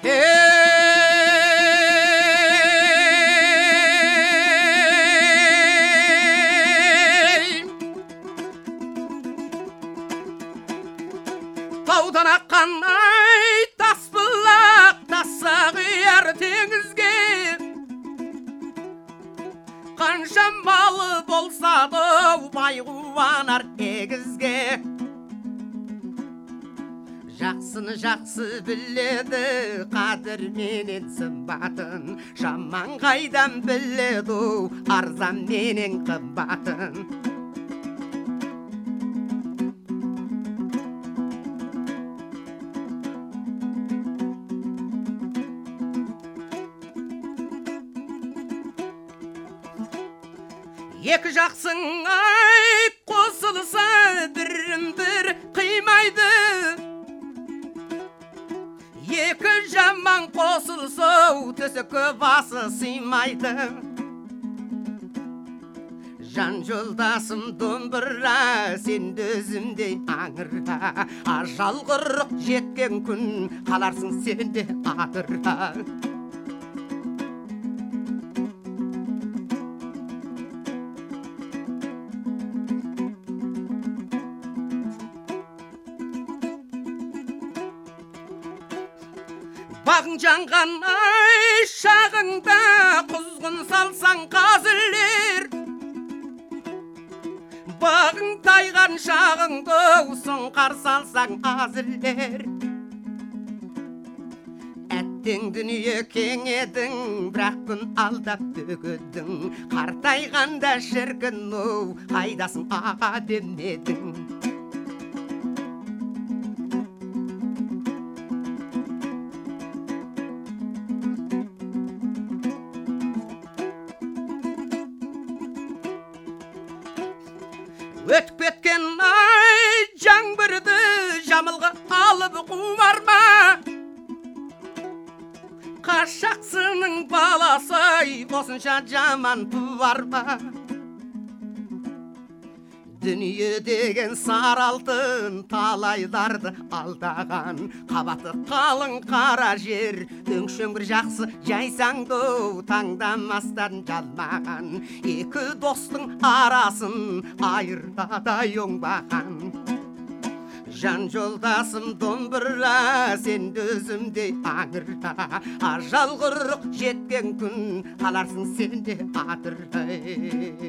Таудан аққан ай тас бұлақ тасса құяр теңізге, қанша малы болса да бай қуанар егізге. Жақсыны жақсы біледі қадір менен сымбатын, жаман қайдан біледі арзан менен қымбатын. Екі жақсың ай қосылса бірін-бір қимайды, екі жаман қосылса төсекке басы сыймайды. Жан жолдасым домбыра, сен өзімдей аңырға, ажал құрық жеткен күн қаларсың сен де адырға. Бағың жанған ай шағыңда құзғын салсаң қазірлер, бағың тайған шағыңда сұңқар салсаң азірлер. Әттең дүние кең едің, бірақ күн алдап төгедің, қартайғанда шіркін қайдасың аға демедің. Өтіп кеткен ай жаңбырды жамылғы алып қуарма, қашақсының баласы осынша жаман туар ма. Дүние деген сар алтын талайларды алдаған, қабаты қалың қара жер, өңшең бір жақсы жайсаңды таңдамастан жалмаған, екі достың арасын айырдадай оңбаған. Жан жолдасым домбыра, сен өзімдей аңырда, ажал құрық жеткен күн қаларсың сен де адырда.